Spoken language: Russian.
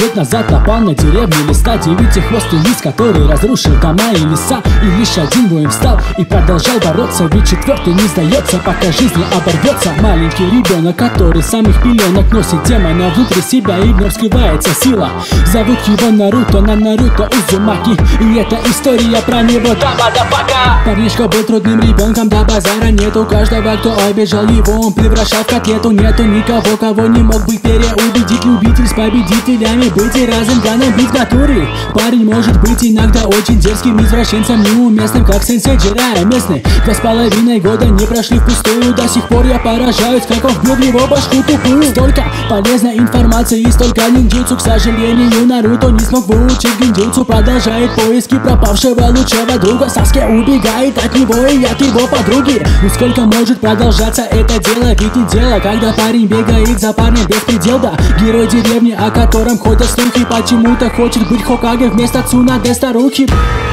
лет назад напал на деревню листа. Девятихвостый лис, который разрушил дома и леса. И лишь один воин встал и продолжал бороться, ведь четвертый не сдается, пока жизнь не оборвется. Маленький ребенок, который с самых пеленок носит демона внутри себя, и вновь скрывается сила. Зовут его Наруто, на Наруто Узумаки, и это история про него, да, мадафака. Парнишка был трудным ребенком, да базара нету. Каждого, кто обижал его, он превращал в котлету. Нету никого, кого не мог бы переубедить. Любитель с победителями быть и разом бить в натуре. Парень может быть иногда очень дерзким извращенцем, неуместным, как сенсей Джирайя местный. 2,5 года не прошли впустую. До сих пор я поражаюсь, как он вбил в него башку тупую. Столько полезной информации и столько ниндзюцу. К сожалению, Наруто не смог выучить гиндзюцу. Продолжает поиски пропавшего лучшего друга. Саске убегает от него и от его подруги. Ну сколько может продолжаться это дело? Ведь не дело, когда парень бегает за парнем без предела. Герой деревни, о котором ходят слухи, почему-то хочет быть Хокаге вместо Цунаде старухи.